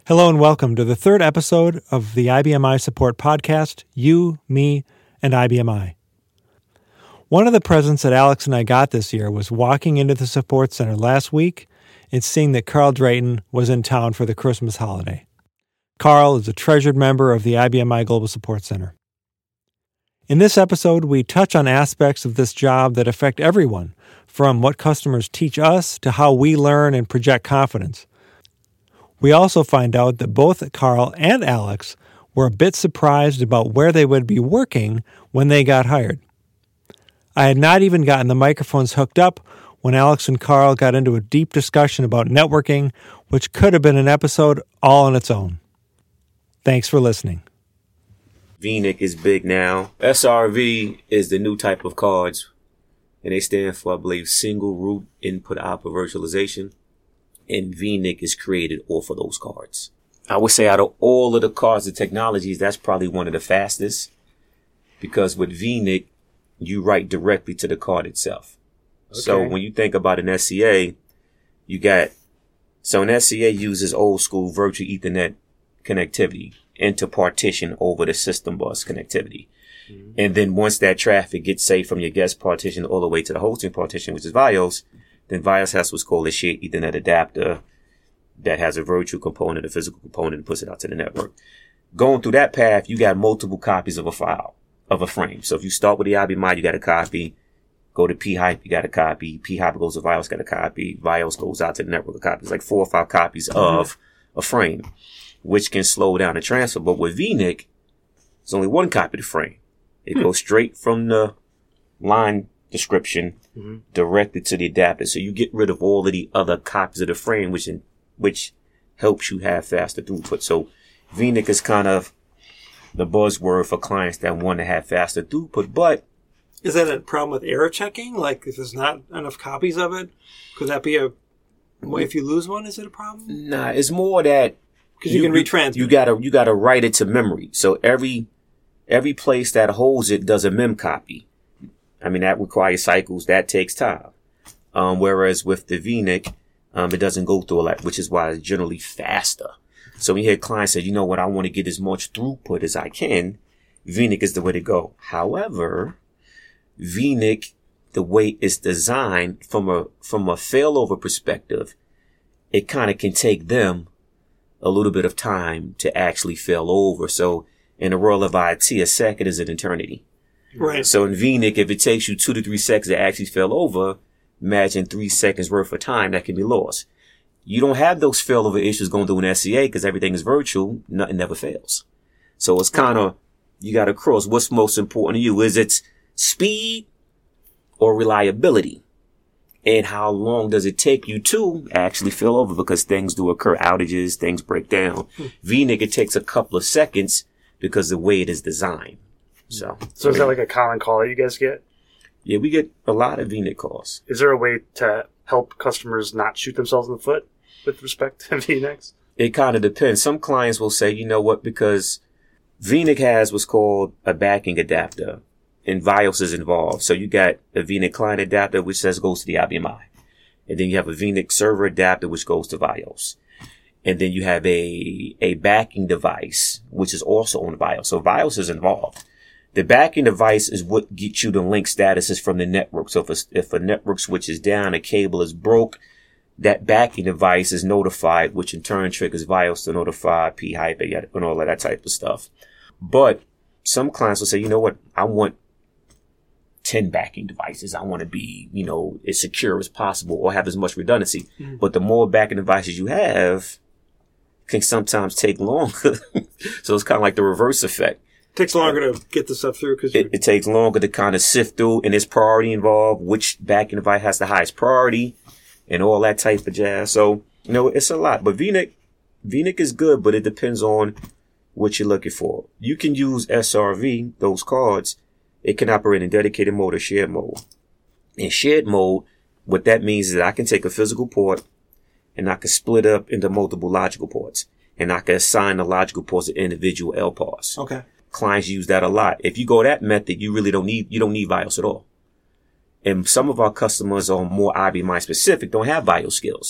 Hello and welcome to the third episode of the IBMI Support Podcast, You, Me, and IBMI. One of the presents that Alex and I got this year was walking into the support center last week and seeing that Carl Drayton was in town for the Christmas holiday. Carl is a treasured member of the IBMI Global Support Center. In this episode, we touch on aspects of this job that affect everyone, from what customers teach us to how we learn and project confidence. We also find out that both Carl and Alex were a bit surprised about where they would be working when they got hired. I had not even gotten the microphones hooked up when Alex and Carl got into a deep discussion about networking, which could have been an episode all on its own. Thanks for listening. VNIC is big now. SRV is the new type of cards, and they stand for, I believe, Single Root Input Output Virtualization. And VNIC is created off of those cards. I would say out of all of the cards and technologies, that's probably one of the fastest, because with VNIC, you write directly to the card itself. Okay. So when you think about an SCA, an SCA uses old school virtual Ethernet connectivity into partition over the system bus connectivity. Mm-hmm. And then once that traffic gets, say, from your guest partition all the way to the hosting partition, which is VIOS, then VIOS has what's called a shared Ethernet adapter that has a virtual component, a physical component, and puts it out to the network. Going through that path, you got multiple copies of a file, of a frame. So if you start with the IBMI, you got a copy. Go to P-Hype, you got a copy. P-Hype goes to VIOS, got a copy. VIOS goes out to the network, a copy. It's like 4 or 5 copies of a frame, which can slow down the transfer. But with VNIC, there's only one copy of the frame. It goes straight from the line description directed to the adapter. So you get rid of all of the other copies of the frame, which helps you have faster throughput. So VNIC is kind of the buzzword for clients that want to have faster throughput. But is that a problem with error checking? Like if there's not enough copies of it, could that be if you lose one, is it a problem? Nah, it's more that because you can retransmit. You gotta write it to memory. So every place that holds it does a mem copy. I mean, that requires cycles. That takes time. Whereas with the VNIC, it doesn't go through a lot, which is why it's generally faster. So when you hear clients say, you know what, I want to get as much throughput as I can, VNIC is the way to go. However, VNIC, the way it's designed from a failover perspective, it kind of can take them a little bit of time to actually fail over. So in the world of IT, a second is an eternity. Right. So in VNIC, if it takes you 2 to 3 seconds to actually fail over, imagine 3 seconds worth of time that can be lost. You don't have those failover issues going through an SCA because everything is virtual. Nothing never fails. So it's kind of, you got to cross what's most important to you. Is it speed or reliability? And how long does it take you to actually fail over? Because things do occur, outages, things break down. VNIC, it takes a couple of seconds because the way it is designed. So is that like a common call that you guys get? Yeah, we get a lot of VNIC calls. Is there a way to help customers not shoot themselves in the foot with respect to VNICs? It kind of depends. Some clients will say, you know what, because VNIC has what's called a backing adapter and VIOS is involved. So you got a VNIC client adapter, which goes to the IBMI. And then you have a VNIC server adapter, which goes to VIOS. And then you have a backing device, which is also on VIOS. So VIOS is involved. The backing device is what gets you the link statuses from the network. So if a network switch is down, a cable is broke, that backing device is notified, which in turn triggers VIOS to notify P-Hype and all of that type of stuff. But some clients will say, you know what, I want 10 backing devices. I want to be, as secure as possible or have as much redundancy. Mm-hmm. But the more backing devices you have can sometimes take longer. So it's kind of like the reverse effect. Takes longer to get the stuff through because it takes longer to kind of sift through, and there's priority involved, which backing device has the highest priority and all that type of jazz. So, it's a lot. But VNIC is good, but it depends on what you're looking for. You can use SRV, those cards. It can operate in dedicated mode or shared mode. In shared mode, what that means is that I can take a physical port and I can split up into multiple logical ports, and I can assign the logical ports to individual LPARs. Okay. Clients use that a lot. If you go that method, you don't need VIOS at all. And some of our customers are more IBMI specific, don't have BIOS skills. Right.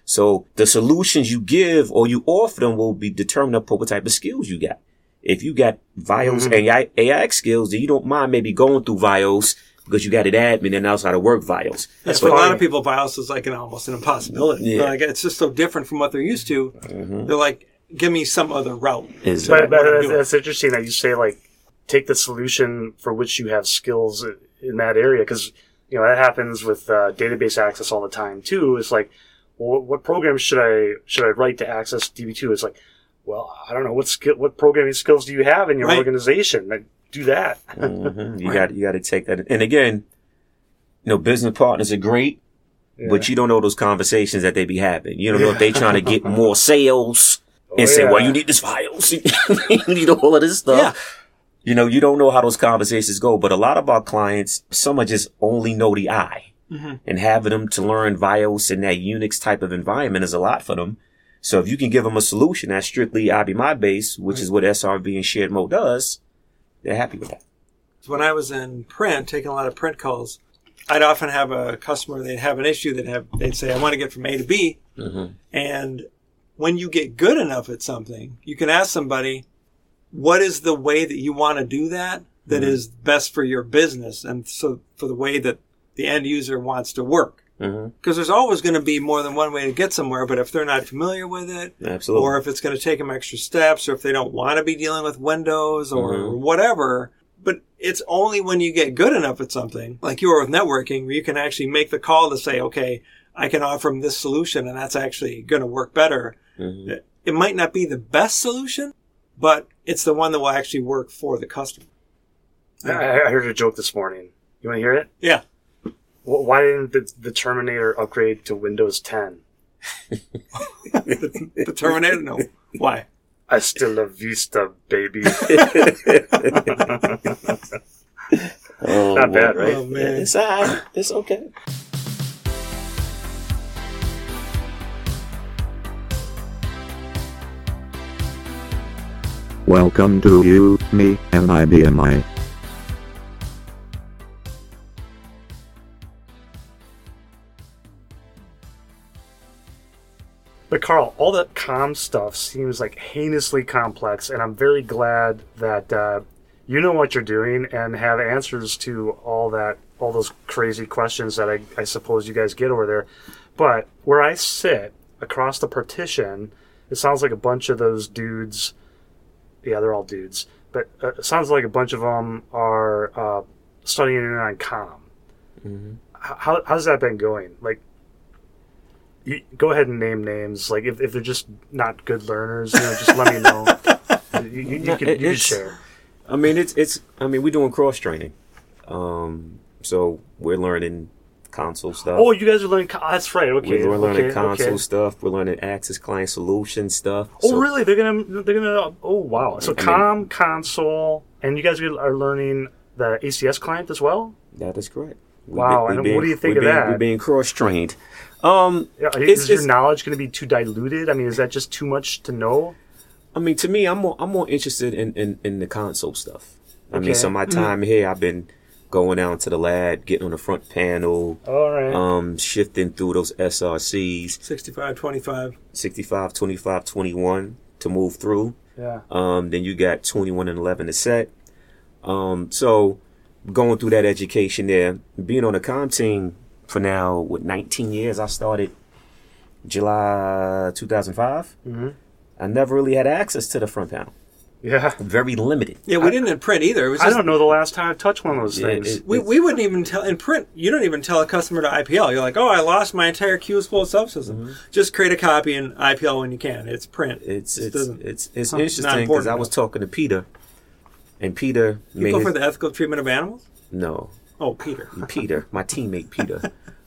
So the solutions you give or you offer them will be determined upon what type of skills you got. If you got VIOS AIX skills, then you don't mind maybe going through VIOS because you got an admin and knows how to work VIOS. That's for a lot of people, VIOS is like almost an impossibility. Yeah. Like, it's just so different from what they're used to. They're like, give me some other route. But that's interesting that you say, like, take the solution for which you have skills in that area, because, you know, that happens with database access all the time, too. It's like, well, what program should I write to access DB2? It's like, well, I don't know, what programming skills do you have in your organization? Like, do that. You got to take that. And again, you know, business partners are great, but you don't know those conversations that they be having. You don't know if they trying to get more sales and say, well, you need this files. You need all of this stuff. Yeah. You know, you don't know how those conversations go, but a lot of our clients, some are just only know the I. And having them to learn VIOS in that Unix type of environment is a lot for them. So if you can give them a solution that's strictly IBMI based, which is what SRV and Shared Mode does, they're happy with that. When I was in print, taking a lot of print calls, I'd often have a customer, they'd have an issue, they'd say, I want to get from A to B. And when you get good enough at something, you can ask somebody, what is the way that you want to do that is best for your business? And so for the way that the end user wants to work. Because there's always going to be more than one way to get somewhere, but if they're not familiar with it, or if it's going to take them extra steps, or if they don't want to be dealing with Windows or whatever, but it's only when you get good enough at something, like you are with networking, where you can actually make the call to say, okay, I can offer them this solution, and that's actually going to work better. It might not be the best solution, but it's the one that will actually work for the customer. I heard a joke this morning. You want to hear it? Yeah. Why didn't the Terminator upgrade to Windows 10? The Terminator? No. Why? Hasta la vista, baby. Not bad, right? Oh, man. It's all right. It's okay. Welcome to You, Me, and IBMI. But Carl, all that comm stuff seems like heinously complex, and I'm very glad that you know what you're doing and have answers to all those crazy questions that I suppose you guys get over there. But where I sit across the partition, it sounds like a bunch of those dudes. Yeah, they're all dudes, but it sounds like a bunch of them are studying on comm. How's that been going? Like, go ahead and name names. Like, if they're just not good learners, just let me know. You can share. I mean, we're doing cross training. So we're learning console stuff. Oh, you guys are learning. That's right. Okay, we're learning console stuff. We're learning Access Client Solution stuff. Oh, so, really? They're gonna. Oh, wow. So console, and you guys are learning the ACS client as well. That is correct. Wow. And what do you think of that? We're being cross trained. Is your knowledge going to be too diluted? I mean, is that just too much to know? I mean, to me, I'm more interested in the console stuff. I mean, so my time here, I've been going down to the lab, getting on the front panel, all right. Shifting through those SRCs, 65, 25, 65, 25, 21 to move through. Yeah. Then you got 21 and 11 to set. So going through that education there, being on the comm team for now, 19 years. I started July 2005. I never really had access to the front panel. Yeah. Very limited. Yeah, we didn't in print either. It was I don't know the last time I touched one of those things. We wouldn't even tell, in print, you don't even tell a customer to IPL. You're like, oh, I lost my entire QSFlow subsystem. Just create a copy and IPL when you can. It's print. It's interesting because I was talking to Peter, and Peter You go for the ethical treatment of animals? No. Oh, Peter. Peter, my teammate Peter.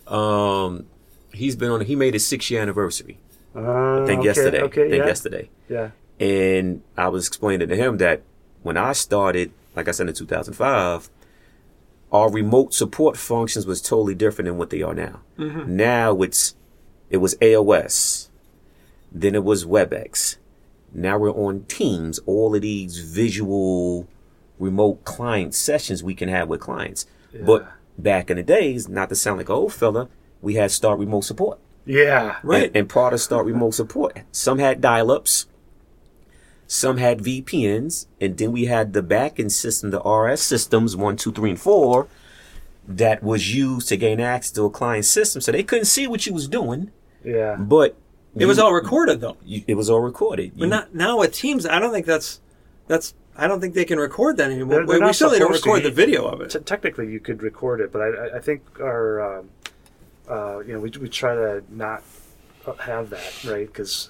He made his 6-year anniversary. I think yesterday. Yeah. And I was explaining to him that when I started, like I said, in 2005, our remote support functions was totally different than what they are now. Now it was AOS. Then it was WebEx. Now we're on Teams. All of these visual remote client sessions we can have with clients. Yeah. But back in the days, not to sound like an old fella, we had Start Remote Support. Yeah. Right. And part of Start Remote Support. Some had dial-ups. Some had VPNs. And then we had the backend system, the RS systems, 1, 2, 3, and 4, that was used to gain access to a client system. So they couldn't see what you was doing. Yeah. But It was all recorded, though. it was all recorded. But not now with Teams. I don't think that's. I don't think they can record that anymore. They're We not certainly don't supposed to. record the video of it. Technically, you could record it, but I think our, we try to not have that, right? Because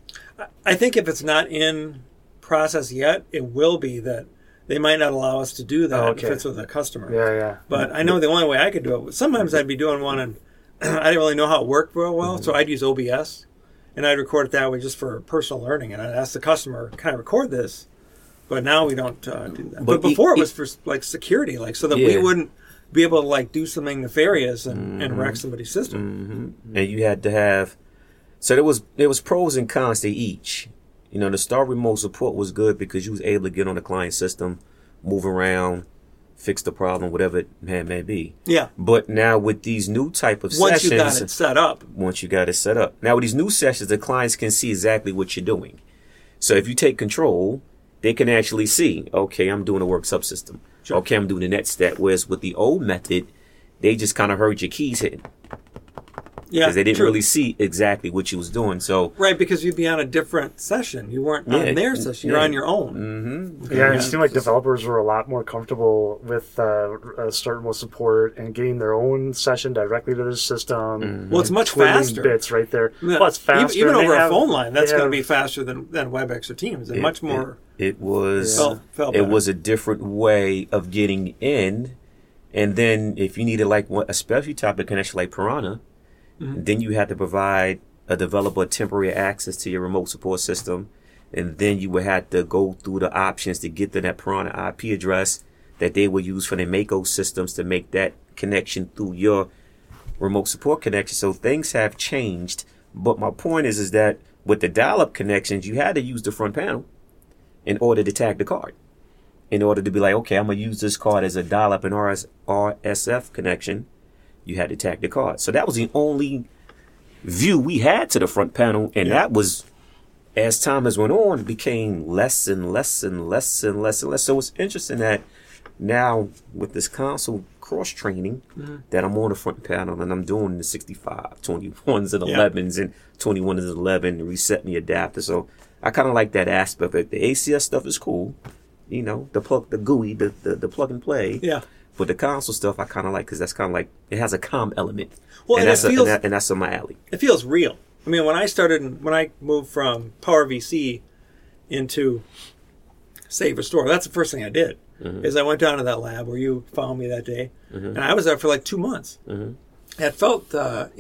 I think if it's not in process yet, it will be that they might not allow us to do that okay. if it's with a customer. yeah. But I know the only way I could do it. Sometimes I'd be doing one, and I didn't really know how it worked real well, so I'd use OBS, and I'd record it that way just for personal learning. And I'd ask the customer, "Can I record this?" But now we don't do that. But before it was for like security, like so that we wouldn't be able to like do something nefarious and wreck somebody's system. And you had to have. So there was pros and cons to each. You know, the Start Remote Support was good because you was able to get on the client system, move around, fix the problem, whatever it may be. Yeah. But now with these new type of Once sessions, you got it set up. once you got it set up. Now with these new sessions, the clients can see exactly what you're doing. So if you take control, they can actually see, okay, I'm doing a work subsystem. Sure. Okay, I'm doing the net stat. Whereas with the old method, they just kind of heard your keys hitting. Yeah, Because they didn't true. really see exactly what you was doing. So Right, because you'd be on a different session. You weren't on their session. You're on your own. Yeah, it seemed like developers were a lot more comfortable with Start Remote Support and getting their own session directly to their system. Well, it's and much twiddling faster. Bits right there. Yeah. Well, it's faster. Even and over they a have- phone line, that's they going to have- be faster than WebEx or Teams, and much more. it was Felt it better. was a different way of getting in. And then if you needed like a specialty type of connection like Piranha, then you had to provide a developer temporary access to your remote support system. And then you would have to go through the options to get to that Piranha IP address that they would use for their Mako systems to make that connection through your remote support connection. So things have changed. But my point is that with the dial-up connections, you had to use the front panel in order to tag the card. In order to be like, okay, I'm going to use this card as a dial-up and RSF connection, you had to tag the card. So that was the only view we had to the front panel. And that was, as time has went on, became less and less and less and less and less. So it's interesting that now with this console cross-training that I'm on the front panel and I'm doing the 65, 21s and 11s and 21s and 11 and resetting the adapter. So I kind of like that aspect of it. The ACS stuff is cool. You know, the GUI, the plug and play. Yeah. But the console stuff I kind of like because that's kind of like, it has a comm element. Well, and and that's it feels- and that's on my alley. It feels real. I mean, when I moved from Power VC into Save Restore, that's the first thing I did. Is I went down to that lab where you found me that day, and I was there for like 2 months. It felt,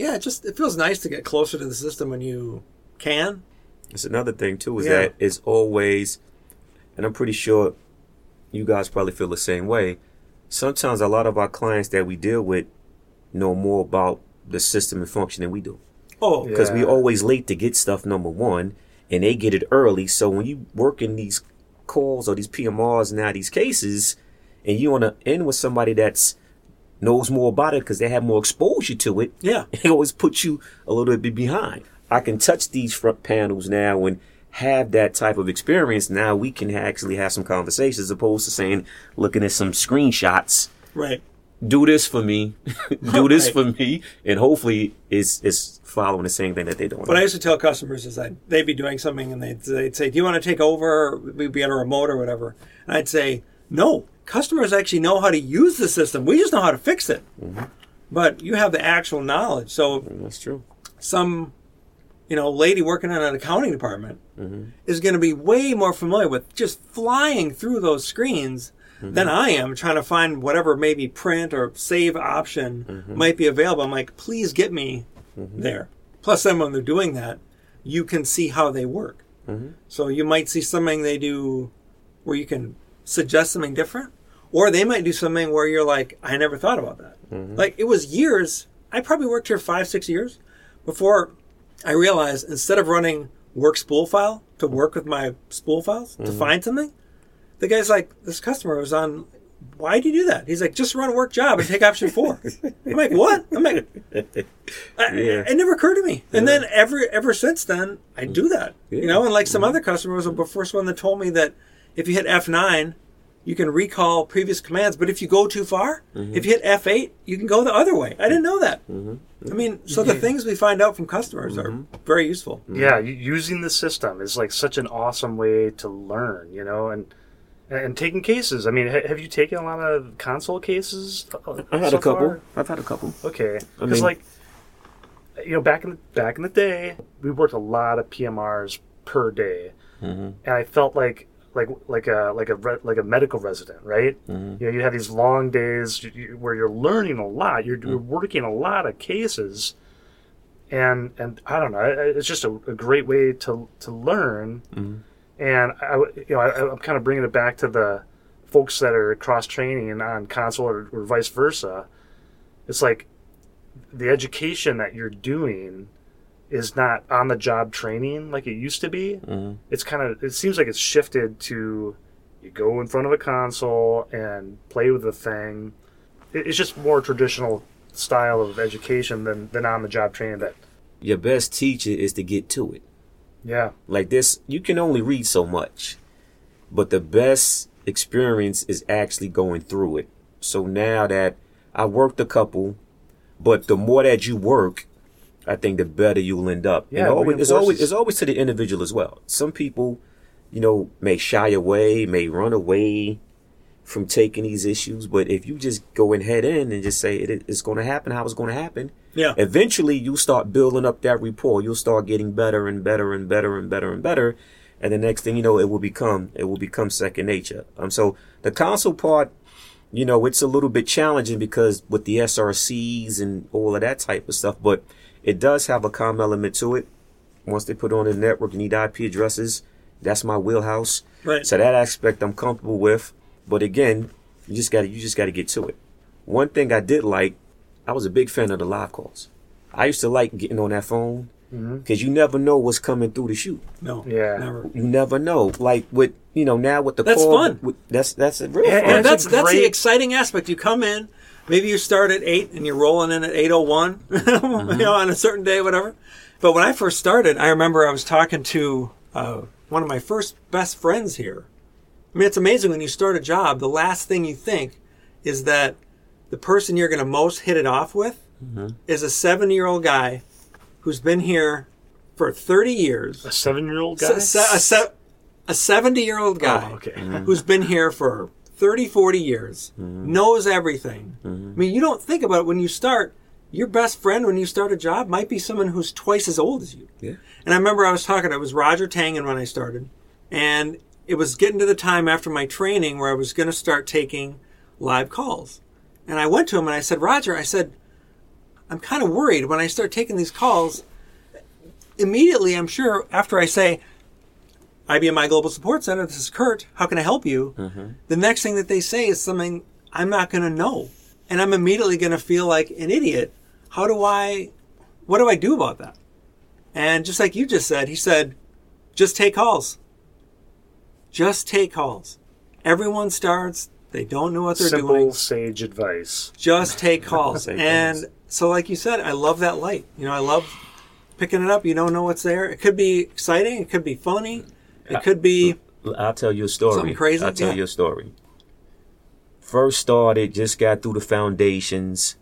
it feels nice to get closer to the system when you can. It's another thing too is that it's always, and I'm pretty sure you guys probably feel the same way. Sometimes a lot of our clients that we deal with know more about the system and function than we do. Oh, Because we're always late to get stuff, number one, and they get it early. So when you work in these calls or these PMRs now, these cases, and you want to end with somebody that's knows more about it because they have more exposure to it, Yeah. it always puts you a little bit behind. I can touch these front panels now and have that type of experience. Now we can actually have some conversations as opposed to saying, looking at some screenshots, right. do this for me, do this Right. for me, and hopefully it's following the same thing that they're doing. What I used to tell customers is they'd be doing something and they'd say, do you want to take over? We'd be on a remote or whatever. And I'd say, no, customers actually know how to use the system. We just know how to fix it. But you have the actual knowledge. So That's true. some, lady working in an accounting department is going to be way more familiar with just flying through those screens than I am trying to find whatever maybe print or save option might be available. I'm like, please get me there. Plus, then when they're doing that, you can see how they work. So you might see something they do where you can suggest something different, or they might do something where you're like, I never thought about that. Like, it was years. I probably worked here 5-6 years before I realized instead of running work spool file to work with my spool files to find something, the guy's like, this customer was on why'd you do that? He's like, just run a work job and take option 4. I'm like, what? I'm like, it never occurred to me. And then ever since then, I do that. You know, and like some other customers was the first one that told me that if you hit F9, you can recall previous commands. But if you go too far, if you hit F8, you can go the other way. I didn't know that. I mean, so the things we find out from customers are very useful. Yeah, using the system is like such an awesome way to learn, you know, and taking cases. I mean, have you taken a lot of console cases? I've had a couple. Okay, because like, you know, back in the day, we worked a lot of PMRs per day, and I felt like a medical resident, right? You know, you have these long days where you're learning a lot. You're working a lot of cases, and I don't know. It's just a great way to learn. And I'm kind of bringing it back to the folks that are cross training on console or vice versa. It's like the education that you're doing is not on the job training like it used to be. It seems like it's shifted to you go in front of a console and play with the thing. It's just more traditional style of education than on the job training. That your best teacher is to get to it. Yeah. Like this, you can only read so much, but the best experience is actually going through it. So now that I worked a couple, but the more that you work, I think the better you'll end up. Yeah, it's always to the individual as well. Some people, you know, may shy away, may run away from taking these issues, but if you just go and head in and just say it's going to happen how it's going to happen, eventually you start building up that rapport. You'll start getting better and better and better and better and better, and the next thing you know, it will become second nature. So the console part, you know, it's a little bit challenging because with the SRCs and all of that type of stuff, but it does have a comm element to it. Once they put on the network, you need IP addresses. That's my wheelhouse. Right. So that aspect I'm comfortable with. But again, you just got to get to it. One thing I did like, I was a big fan of the live calls. I used to like getting on that phone because you never know what's coming through the chute. No. Yeah. Never. You never know. Like with, you know, now with the That's call, fun. That's a real fun. And that's the exciting aspect. You come in, maybe you start at 8 and you're rolling in at 8:01, you know, on a certain day, whatever. But when I first started, I remember I was talking to one of my first best friends here. I mean, it's amazing when you start a job, the last thing you think is that the person you're going to most hit it off with is a 7-year-old guy who's been here for 30 years. A 7-year-old guy? A 70-year-old guy who's been here for 30, 40 years, knows everything. I mean, you don't think about it when you start. Your best friend when you start a job might be someone who's twice as old as you. Yeah. And I remember it was Roger Tangen when I started. And it was getting to the time after my training where I was going to start taking live calls. And I went to him and I said, Roger, I'm kind of worried when I start taking these calls. Immediately, I'm sure, after I say, IBMI Global Support Center, this is Kurt, how can I help you? The next thing that they say is something I'm not going to know. And I'm immediately going to feel like an idiot. What do I do about that? And just like you just said, he said, just take calls. Just take calls. Everyone starts. They don't know what they're doing. Simple, sage advice. Just take calls. And so like you said, I love that light. You know, I love picking it up. You don't know what's there. It could be exciting. It could be funny. It could be... I'll tell you a story. Something crazy. I'll tell you a story. First started, just got through the foundations.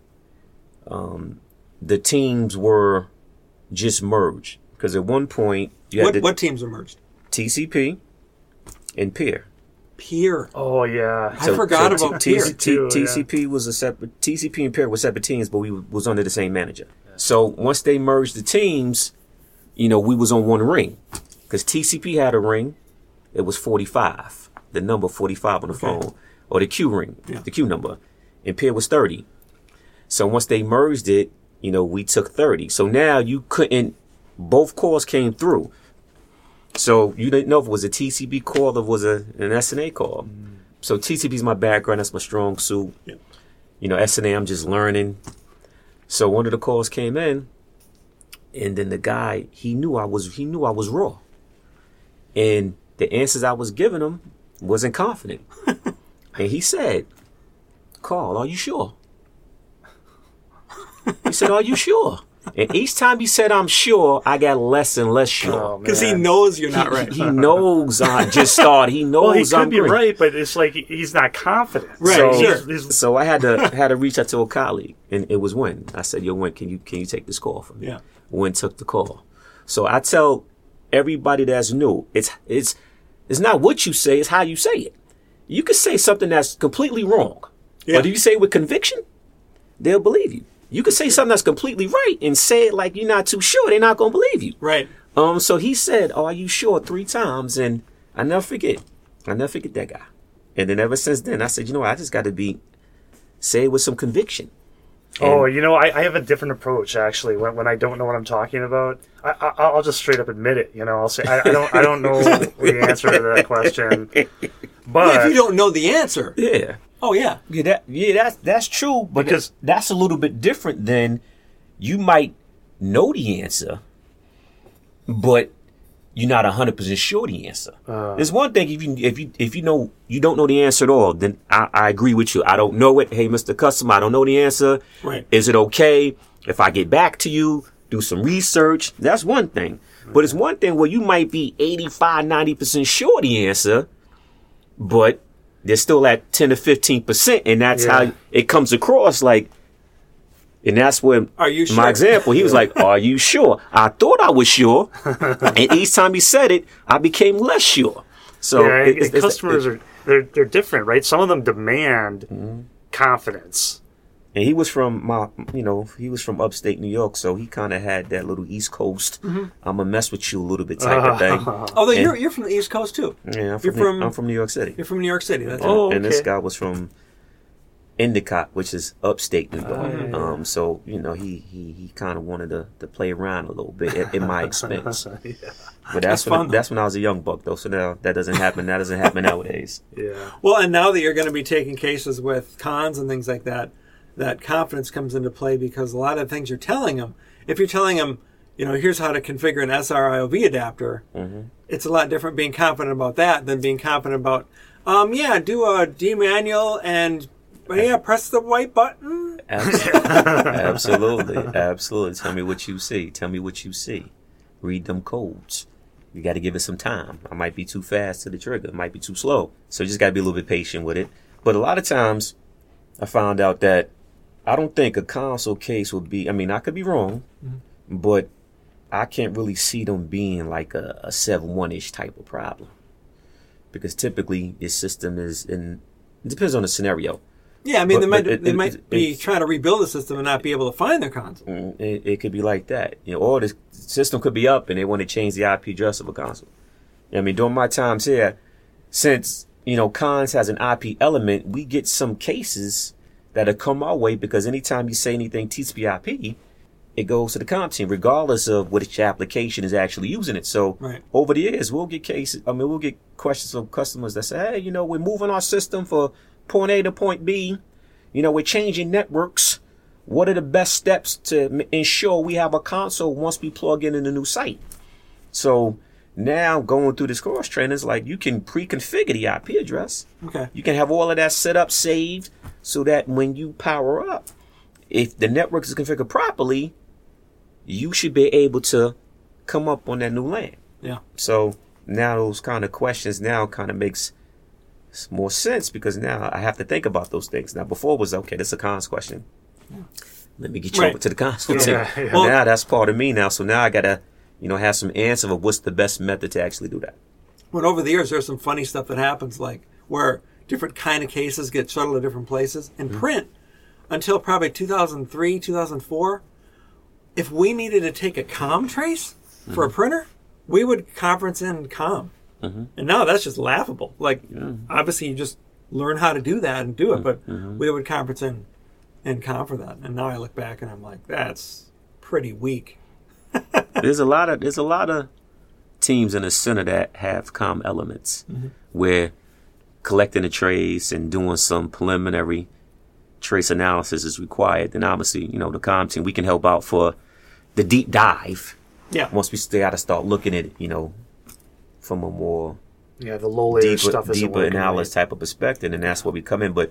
The teams were just merged. Because at one point... What teams were merged? TCP and Peer. Peer. Oh, yeah. I forgot about Peer. TCP was a separate... TCP and Peer were separate teams, but we was under the same manager. So once they merged the teams, you know, we was on one ring. Because TCP had a ring. It was 45. The number 45 on the phone. Or the Q ring. Yeah. The Q number. And Peer was 30. So once they merged it, you know, we took 30. So now you couldn't... Both calls came through. So you didn't know if it was a TCP call or if it was an SNA call. So TCP is my background. That's my strong suit. Yeah. You know, SNA, I'm just learning. So one of the calls came in, and then the guy, he knew I was raw. And the answers I was giving him wasn't confident. And he said, Carl, are you sure? He said, are you sure? And each time he said, I'm sure, I got less and less sure. Because he knows you're not right. He knows I just started. He knows Well, he could I'm be great. right, but it's like he's not confident. Right, So, sure. so I had to reach out to a colleague, and it was Win. I said, "Yo, Win, can you take this call for me?" Yeah. Win took the call. So I tell everybody that's new, it's not what you say, it's how you say it. You can say something that's completely wrong, Yeah. but if you say it with conviction, they'll believe you. You can say something that's completely right and say it like you're not too sure. They're not gonna believe you. Right. So he said, "Are you sure?" 3 times, and I never forget that guy. And then ever since then, I said, you know what? I just got to say it with some conviction. Oh, you know, I have a different approach actually. When I don't know what I'm talking about, I'll just straight up admit it. You know, I'll say I don't know the answer to that question. But if you don't know the answer. Yeah. Oh, yeah. That's true, but Because- that's a little bit different than you might know the answer, but you're not 100% sure the answer. There's one thing if you know you don't know the answer at all, then I agree with you. I don't know it. Hey, Mr. Customer, I don't know the answer. Right. Is it okay if I get back to you, do some research? That's one thing. But it's one thing where you might be 85, 90% sure the answer, but they're still at 10 to 15%, and that's how it comes across like. And that's where Are you sure? my example, he was like, are you sure? I thought I was sure. And each time he said it, I became less sure. So yeah, and customers are they're different, right? Some of them demand confidence. and he was from upstate New York, so he kind of had that little East Coast, I'm gonna mess with you a little bit type of thing. Although you're from the East Coast, too. Yeah, I'm I'm from New York City. You're from New York City. That's Oh, right. And this okay. guy was from Endicott, which is upstate New York. So he kind of wanted to play around a little bit at my expense. But that's when I was a young buck, though. So now that doesn't happen. That doesn't happen nowadays. Yeah. Well, and now that you're going to be taking cases with cons and things like that, that confidence comes into play because a lot of things you're telling them, if you're telling them, here's how to configure an SRIOV adapter, it's a lot different being confident about that than being confident about, do a D-manual and, press the white button. Absolutely. Tell me what you see. Read them codes. You got to give it some time. I might be too fast to the trigger. It might be too slow. So you just got to be a little bit patient with it. But a lot of times I found out that I don't think a console case would be, I could be wrong, but I can't really see them being like a 7-1-ish type of problem. Because typically this system it depends on the scenario. Yeah, they might be trying to rebuild the system and not be able to find their console. It could be like that. Or the system could be up and they want to change the IP address of a console. During my times here, since, cons has an IP element, we get some cases that have come our way because anytime you say anything TCP/IP, it goes to the comp team, regardless of which application is actually using it. So over the years, we'll get questions from customers that say, hey, we're moving our system for point A to point B. We're changing networks. What are the best steps to ensure we have a console once we plug in the new site? So now going through this cross training is like you can pre-configure the IP address. Okay. You can have all of that set up, saved, so that when you power up, if the network is configured properly, you should be able to come up on that new LAN. Yeah. So now those kind of questions now kind of makes more sense because now I have to think about those things. Now before it was, okay, this is a cons question. Let me get you over to the console team. Yeah. Well, now that's part of me now. So now I got to, have some answer of what's the best method to actually do that. But over the years, there's some funny stuff that happens, like where different kind of cases get shuttled to different places. In print, until probably 2003, 2004, if we needed to take a COM trace for a printer, we would conference in COM. And now that's just laughable. Like, obviously, you just learn how to do that and do it, but we would conference in COM for that. And now I look back and I'm like, that's pretty weak. There's a lot of teams in the center that have COM elements where collecting a trace and doing some preliminary trace analysis is required. Then obviously, the COM team, we can help out for the deep dive. Yeah. Once we got to start looking at it, from a more the low layer stuff is deeper analysis type of perspective, and that's where we come in. But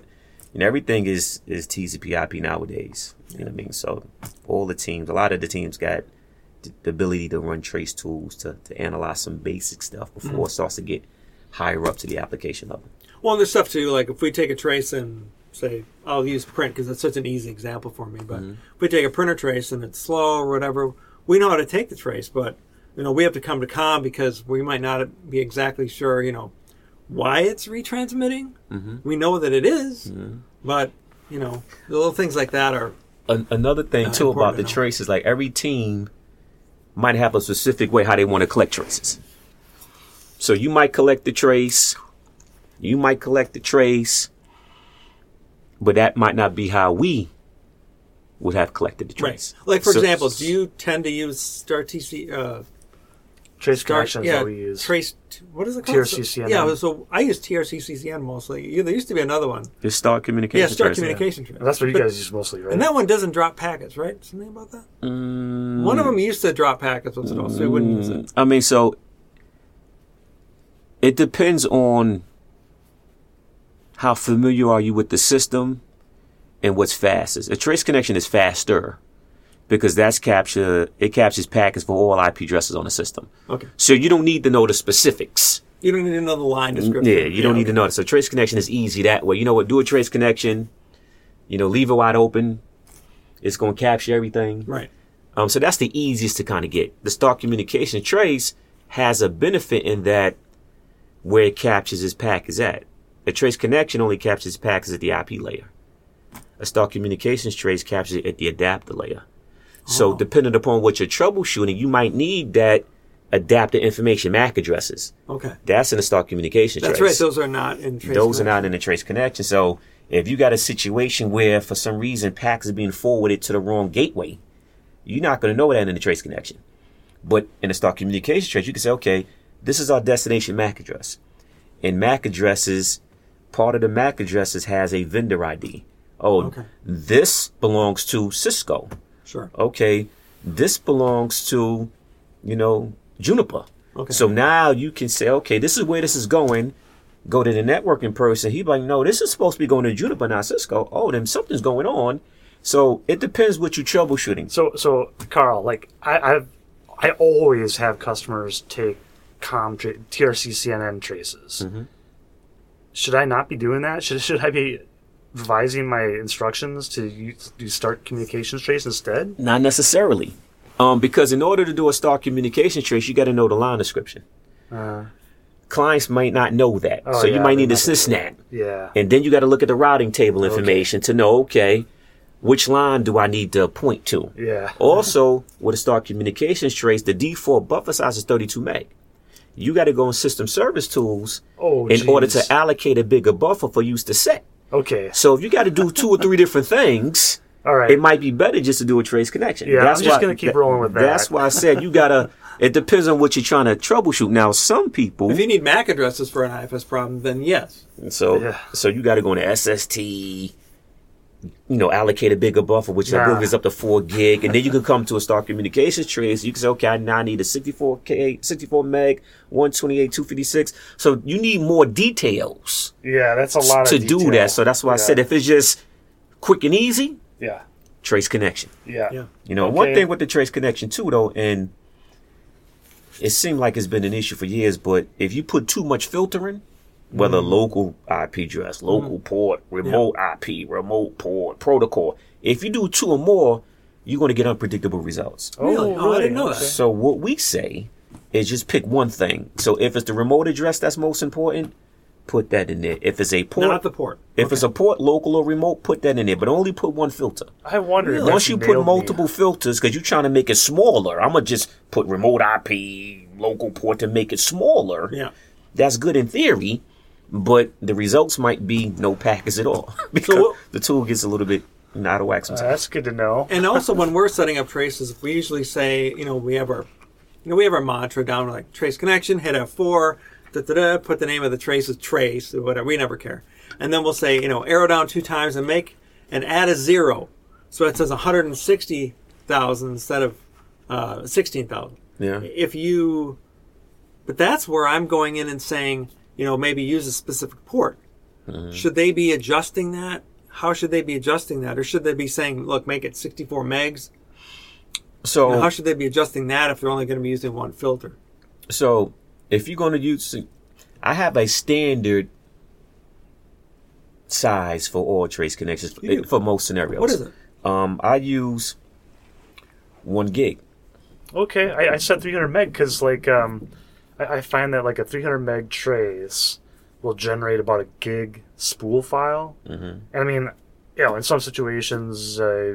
And everything is TCP/IP nowadays. You know what I mean? So all the teams, a lot of the teams got the ability to run trace tools to analyze some basic stuff before it starts to get higher up to the application level. Well, and there's stuff too, like if we take a trace and say, I'll use print because that's such an easy example for me, but if we take a printer trace and it's slow or whatever, we know how to take the trace, but we have to come to COM because we might not be exactly sure, why it's retransmitting. We know that it is, but, the little things like that are... Another thing, too, about the traces, like every team might have a specific way how they want to collect traces. So you might collect the trace, but that might not be how we would have collected the trace. Right. Like, for example, do you tend to use StarTC... Trace connections that we use. Trace, what is it called? TRCCNN. Yeah, so I use TRCCCN mostly. There used to be another one. The Start Communication Trace. Yeah, Start Communication Trace. That's what you guys use mostly, right? And that one doesn't drop packets, right? Something about that? One of them used to drop packets once in a while, so I wouldn't use it. I mean, so it depends on how familiar are you with the system and what's fastest. A trace connection is faster because it captures packets for all IP addresses on the system. Okay. So you don't need to know the specifics. You don't need to know the line description. Yeah, you don't need to know it. So trace connection is easy that way. You know what? Do a trace connection. Leave it wide open. It's going to capture everything. Right. So that's the easiest to kind of get. The Start Communication Trace has a benefit in that where it captures its packets at. A trace connection only captures packets at the IP layer. A Start Communications Trace captures it at the adapter layer. So depending upon what you're troubleshooting, you might need that adapter information MAC addresses. Okay. That's in the Start Communication Trace. That's right. Those are not in trace Those are not in the trace connection. So if you got a situation where for some reason packets are being forwarded to the wrong gateway, you're not going to know that in the trace connection. But in the Start Communication Trace, you can say, okay, this is our destination MAC address. And MAC addresses, part of the MAC addresses has a vendor ID. This belongs to Cisco. Sure. Okay, this belongs to, Juniper. Okay. So now you can say, okay, this is where this is going. Go to the networking person. He'd be like, no, this is supposed to be going to Juniper, not Cisco. Oh, then something's going on. So it depends what you're troubleshooting. So Carl, like I always have customers take TRCCNN traces. Should I not be doing that? Should I be revising my instructions to Start Communications Trace instead? Not necessarily. Because in order to do a Start Communication Trace, you got to know the line description. Clients might not know that. So you might need a sysnat. Yeah. And then you got to look at the routing table information to know, okay, which line do I need to point to? Yeah. Also, with a Start Communications Trace, the default buffer size is 32 meg. You got to go in System Service Tools in order to allocate a bigger buffer for use to set. Okay. So if you got to do 2 or 3 different things, all right, it might be better just to do a trace connection. Yeah, I'm just going to keep rolling with that. That's why I said you got to, it depends on what you're trying to troubleshoot. Now, some people... If you need MAC addresses for an IFS problem, then yes. So you got to go into SST, allocate a bigger buffer, which I believe is up to 4 gig. And then you can come to a Start Communications Trace. You can say, okay, now I need a 64 meg, 128, 256. So you need more details. Yeah, that's a lot to do that. So that's why I said if it's just quick and easy, trace connection. Yeah. One thing with the trace connection too, though, and it seemed like it's been an issue for years, but if you put too much filtering, whether local IP address, local port, remote IP, remote port, protocol, if you do 2 or more, you're going to get unpredictable results. Really? Oh, I didn't know that. So what we say is just pick one thing. So if it's the remote address that's most important, put that in there. If it's a port, not the port. If it's a port, local or remote, put that in there. But only put one filter. I wonder. Once you put multiple filters, because you're trying to make it smaller, I'm gonna just put remote IP, local port to make it smaller. Yeah, that's good in theory, but the results might be no packets at all because the tool gets a little bit out of whack sometimes. That's good to know. And also, when we're setting up traces, we usually say, we have our mantra down like trace connection, hit F4. Put the name of the trace as trace or whatever. We never care. And then we'll say, arrow down 2 times and add a 0. So it says 160,000 instead of 16,000. Yeah. But that's where I'm going in and saying, maybe use a specific port. Should they be adjusting that how should they be adjusting that? Or should they be saying, look, make it 64 megs? So Now, how should they be adjusting that if they're only going to be using one filter? So if you're going to use, I have a standard size for all trace connections for most scenarios. What is it? I use 1 gig. Okay, I said 300 meg because I find that like a 300 meg trace will generate about a gig spool file. Mm-hmm. And I mean, in some situations,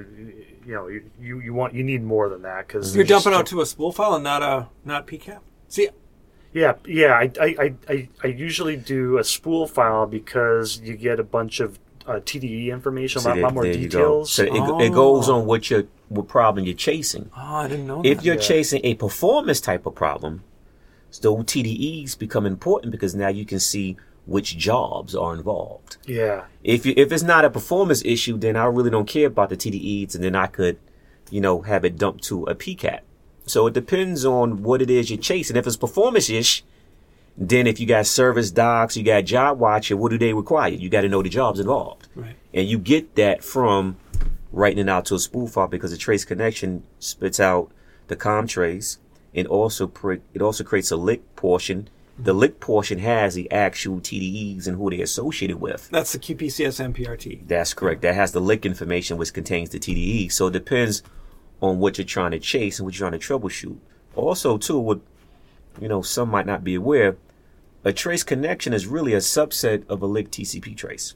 you need more than that because you're dumping out to a spool file and not PCAP. See. Yeah. I usually do a spool file because you get a bunch of TDE information, a lot more details. So it goes on what problem you're chasing. Oh, I didn't know that. If you're chasing a performance type of problem, those TDEs become important because now you can see which jobs are involved. Yeah. If it's not a performance issue, then I really don't care about the TDEs, and then I could, have it dumped to a PCAP. So it depends on what it is you're chasing. If it's performance-ish, then if you got service docs, you got job watcher, what do they require? You got to know the jobs involved. Right. And you get that from writing it out to a spool file because the trace connection spits out the COM trace. It also creates a lick portion. The lick portion has the actual TDEs and who they're associated with. That's the QPCS MPRT. That's correct. That has the lick information which contains the TDE. So it depends on what you're trying to chase and what you're trying to troubleshoot. Also, too, what some might not be aware, a trace connection is really a subset of a lick TCP trace.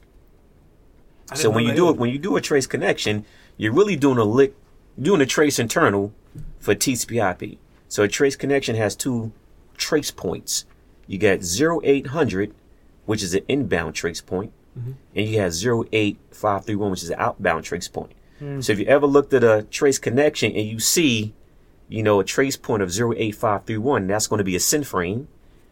So when you do a trace connection, you're really doing a trace internal for TCP/IP. So a trace connection has 2 trace points. You got 0800, which is an inbound trace point, and you have 08531, which is an outbound trace point. So if you ever looked at a trace connection and you see, a trace point of 08531, that's going to be a send frame.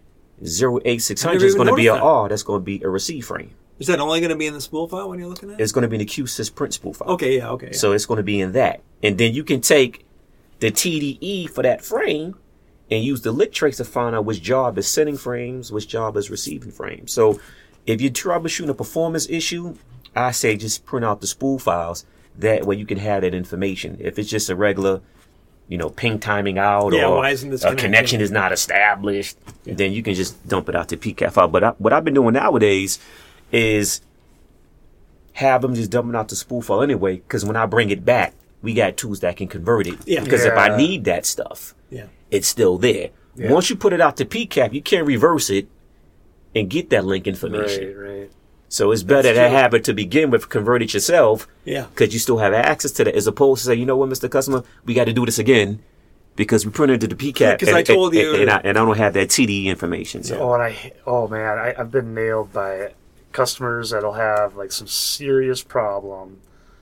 08600 is going to be an R. That's going to be a receive frame. Is that only going to be in the spool file when you're looking at it? It's going to be in the QSys print spool file. Okay, yeah. So it's going to be in that. And then you can take the TDE for that frame and use the lick trace to find out which job is sending frames, which job is receiving frames. So if you're troubleshooting a performance issue, I say just print out the spool files. That way you can have that information. If it's just a regular, ping timing out or why isn't this a connection is not established, then you can just dump it out to PCAP file. But what I've been doing nowadays is have them just dump it out to spool file anyway, because when I bring it back, we got tools that can convert it. Yeah. Because if I need that stuff, it's still there. Yeah. Once you put it out to PCAP, you can't reverse it and get that link information. Right. So it's better to have it to begin with, convert it yourself, because you still have access to that, as opposed to say, you know what, Mr. Customer, we got to do this again because we printed the PCAP, because I told you, and I don't have that TDE information. So. I've been nailed by customers that'll have like some serious problem,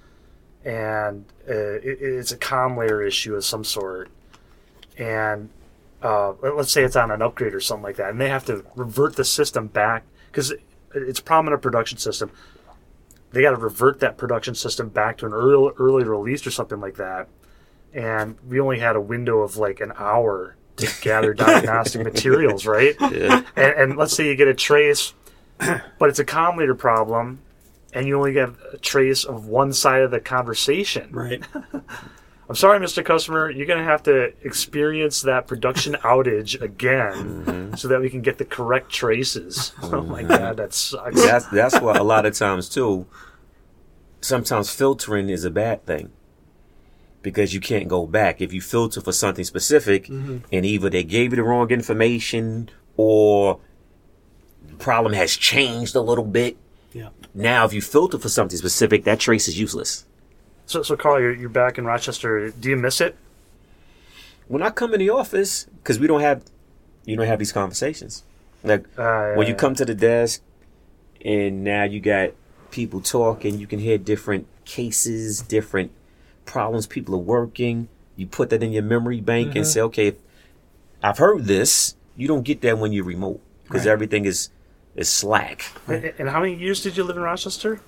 and it's a COM layer issue of some sort, and let's say it's on an upgrade or something like that, and they have to revert the system back because it's a problem in a production system. They got to revert that production system back to an early release or something like that. And we only had a window of like an hour to gather diagnostic materials, right? Yeah. And let's say you get a trace, but it's a COM layer problem, and you only get a trace of one side of the conversation. Right. I'm sorry, Mr. Customer, you're going to have to experience that production outage again so that we can get the correct traces. Oh my God, that sucks. That's why a lot of times too, sometimes filtering is a bad thing because you can't go back. If you filter for something specific and either they gave you the wrong information or the problem has changed a little bit. Yeah. Now, if you filter for something specific, that trace is useless. So Carl, you're back in Rochester. Do you miss it? When I come in the office, because you don't have these conversations. Like when you come to the desk, and now you got people talking, you can hear different cases, different problems people are working. You put that in your memory bank and say, okay, I've heard this. You don't get that when you're remote because everything is slack. And how many years did you live in Rochester?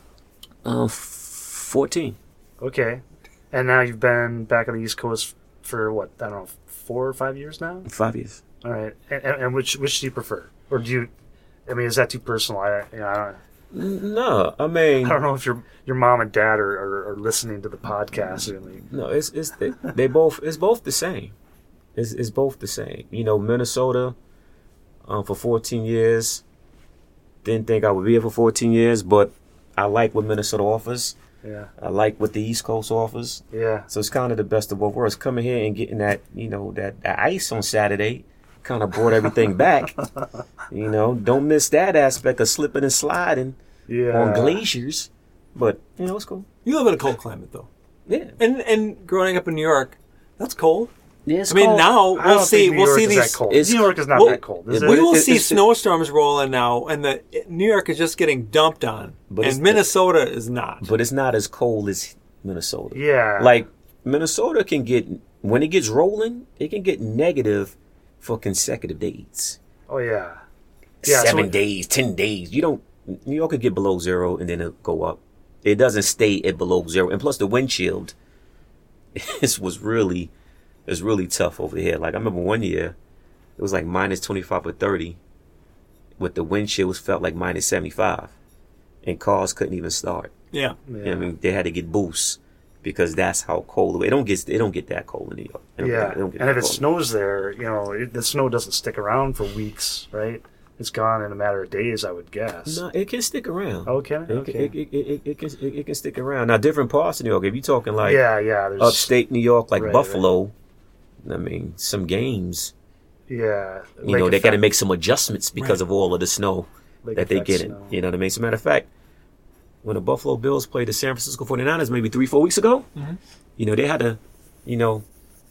14. Okay. And now you've been back on the East Coast for what, I don't know, 4 or 5 years now? 5 years. All right. And which do you prefer? Or do you, is that too personal? I don't know. No, I mean, I don't know if your mom and dad are listening to the podcast. Really. no, it's both the same. It's both the same. You know, Minnesota, for 14 years. Didn't think I would be here for 14 years, but I like what Minnesota offers. Yeah. I like what the East Coast offers. Yeah. So it's kind of the best of both worlds. Coming here and getting that, you know, that ice on Saturday kind of brought everything back. You know, don't miss that aspect of slipping and sliding on glaciers. But, you know, it's cool. You live in a cold climate, though. Yeah. And growing up in New York, that's cold. Yeah, it's I mean, cold. now I don't think New York is these. that cold. It's- New York is not well, that cold. Is it- it? We will it- see it's- snowstorms rolling now, and New York is just getting dumped on, But it's- and Minnesota is not. But it's not as cold as Minnesota. Yeah. Like, Minnesota can get, when it gets rolling, it can get negative for consecutive days. Oh yeah. Yeah. 7 days, 10 days. New York could get below zero and then it'll go up. It doesn't stay at below zero. And plus the wind chill, it's really tough over here. Like I remember one year, it was like minus 25 or 30. With the wind chill, it felt like minus 75. And cars couldn't even start. Yeah. You know what I mean, they had to get boosts because that's how cold it don't get that cold in New York. It don't get And that if it cold. snows there, you know, the snow doesn't stick around for weeks, right? It's gone in a matter of days, I would guess. No, it can stick around. Oh, can it? Okay. It can stick around. Now, different parts of New York. If you're talking like Yeah. There's upstate New York, like Right, Buffalo, I mean, some games, Yeah. you know, they got to make some adjustments because of all of the snow that they get in. Snow. You know what I mean? As a matter of fact, when the Buffalo Bills played the San Francisco 49ers maybe 3-4 weeks ago, you know, they had to, you know,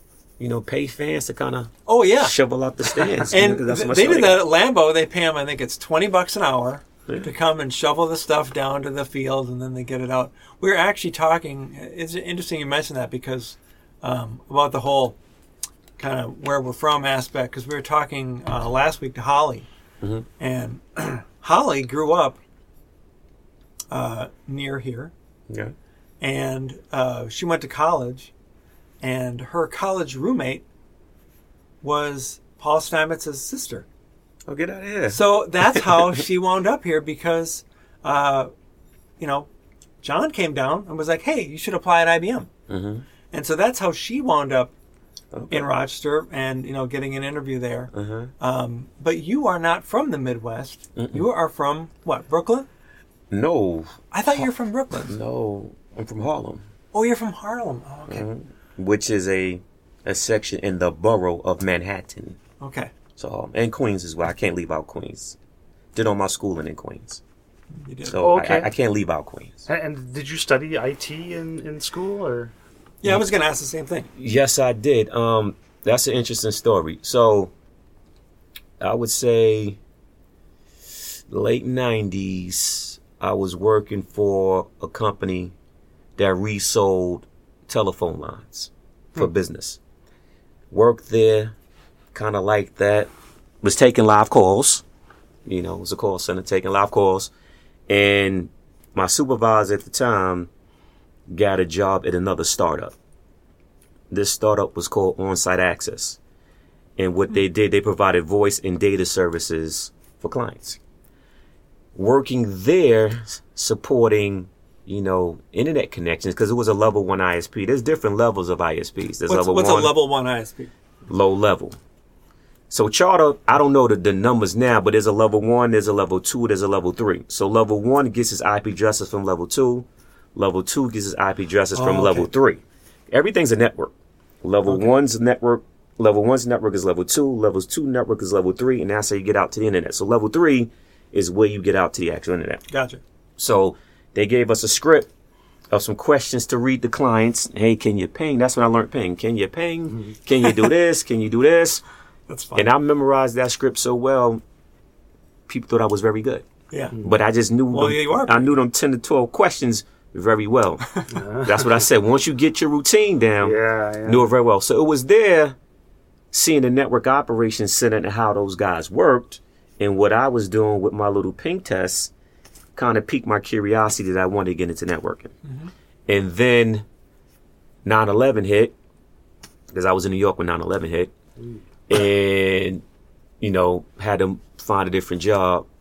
pay fans to kind of Oh yeah. shovel out the stands. And because that's how much they snow did got. that at Lambeau. They pay them, I think it's $20 an hour Yeah. to come and shovel the stuff down to the field, and then they get it out. We're actually talking. It's interesting you mentioned that because about the whole kind of where we're from aspect. Because we were talking last week to Holly, and Holly grew up near here, Yeah. and she went to college, and her college roommate was Paul Steinmetz's sister. Oh, get out of here. So that's how she wound up here because, you know, John came down and was like, hey, you should apply at IBM. Mm-hmm. And so that's how she wound up Okay. in Rochester and, you know, getting an interview there. Uh-huh. But you are not from the Midwest. You are from, what, Brooklyn? No, I thought you were from Brooklyn. no, I'm from Harlem. Oh, you're from Harlem. Oh, okay. Which is a section in the borough of Manhattan. Okay. So, and Queens as well. I can't leave out Queens. Did all my schooling in Queens. You did. So Okay. I can't leave out Queens. And did you study IT in school or? Yeah, I was going to ask the same thing. Yes, I did. That's an interesting story. So I would say late 90s, I was working for a company that resold telephone lines for business. Worked there, kind of like that. Was taking live calls. You know, it was a call center taking live calls. And my supervisor at the time got a job at another startup. This startup was called On-Site Access. And what they did, they provided voice and data services for clients. Working there, supporting, you know, internet connections, because it was a level 1 ISP. There's different levels of ISPs. There's What's level a 1, level 1 ISP? low level. So Charter, I don't know the numbers now, but there's a level 1, there's a level 2, there's a level 3. So level 1 gets its IP addresses from level 2. Level 2 gets its IP addresses from okay. level 3. Everything's a network. Level 1's network. Level 1's network is level 2. Level 2 network is level 3. And that's how you get out to the internet. So level 3 is where you get out to the actual internet. Gotcha. So they gave us a script of some questions to read the clients. Hey, can you ping? That's when I learned ping. Can you ping? Can you do this? Can you do this? That's fine. And I memorized that script so well, people thought I was very good. Yeah. But I just knew Well, yeah, you are I knew them 10 to 12 questions very well. That's what I said. Once you get your routine down, Yeah. knew it very well. So it was there, seeing the network operations center and how those guys worked, and what I was doing with my little ping tests kind of piqued my curiosity that I wanted to get into networking. And then 9/11 hit, because I was in New York when 9/11 hit, and, you know, had to find a different job.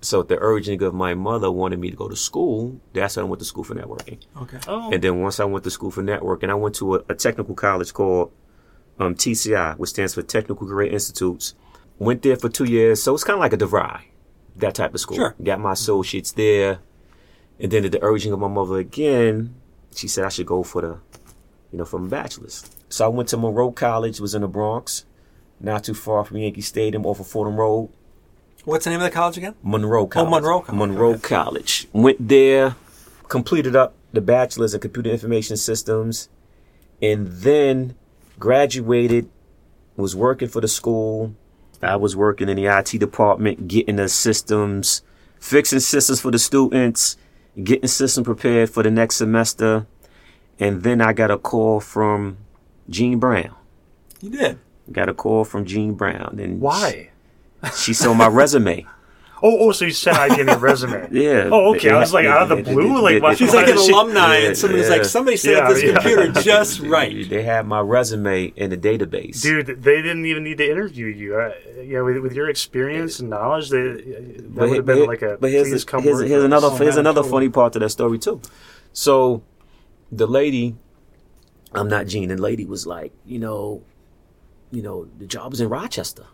So at the urging of my mother wanted me to go to school, that's when I went to school for networking. Okay. Oh. And then once I went to school for networking, I went to a technical college called TCI, which stands for Technical Career Institutes. Went there for 2 years, so it's kind of like a DeVry, that type of school. Sure. Got my associates there. And then at the urging of my mother again, she said I should go for for my bachelor's. So I went to Monroe College, was in the Bronx, not too far from Yankee Stadium, off of Fordham Road. What's the name of the college again? Monroe College. Oh, Monroe College. Monroe College. Went there, completed up the bachelor's in computer information systems, and then graduated, was working for the school. I was working in the IT department, getting the systems, fixing systems for the students, getting system prepared for the next semester. And then I got a call from Jean Brown. You did? Got a call from Jean Brown. And Why? She saw my resume. So you said I gave me a resume. Yeah. Oh, okay. I was like, out of the blue? Like, what? She's like an She- alumni, and somebody's like, somebody set up this computer just right. They had my resume in the database. Dude, they didn't even need to interview you. With your experience and knowledge, that would have been like a. But please come here's work another with us. another funny part to that story too. So, the lady, I'm not Jean. The lady was like, the job was in Rochester.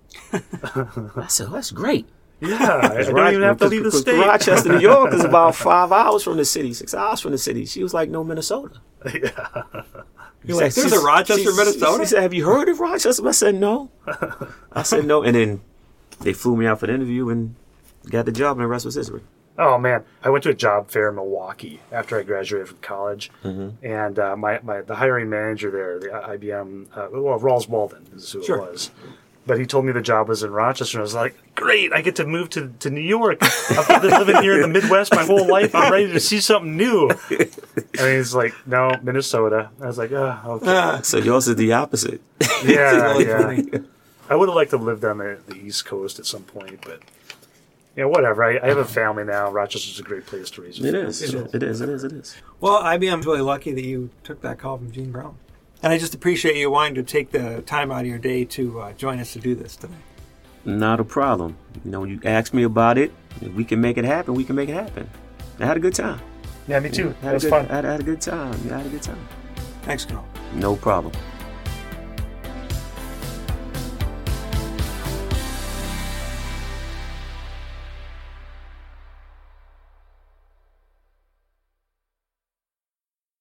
I said, oh, that's great. Yeah, I don't even have to leave the state. Rochester, New York is about 5 hours from the city, 6 hours from the city. She was like, no, Minnesota. Yeah. You're like, there's a Rochester, Minnesota? She said, have you heard of Rochester? I said, no. I said, no. And then they flew me out for the interview and got the job, and the rest was history. Oh man, I went to a job fair in Milwaukee after I graduated from college, Mm-hmm. and the hiring manager there, the IBM, Rawls Walden is who Sure. it was. But he told me the job was in Rochester, and I was like, great, I get to move to New York. I've been living here in the Midwest my whole life. I'm ready to see something new. And he's like, no, Minnesota. I was like, okay. So yours is the opposite. Yeah, really yeah. funny. I would have liked to live on the East Coast at some point, but whatever. I have a family now. Rochester's a great place to raise a It family. is. It is. Well, IBM's really lucky that you took that call from Gene Brown. And I just appreciate you wanting to take the time out of your day to join us to do this today. Not a problem. When you ask me about it, if we can make it happen, we can make it happen. I had a good time. Yeah, me too. That Had was a good, fun. I had a good time. I had a good time. Thanks, Carl. No problem.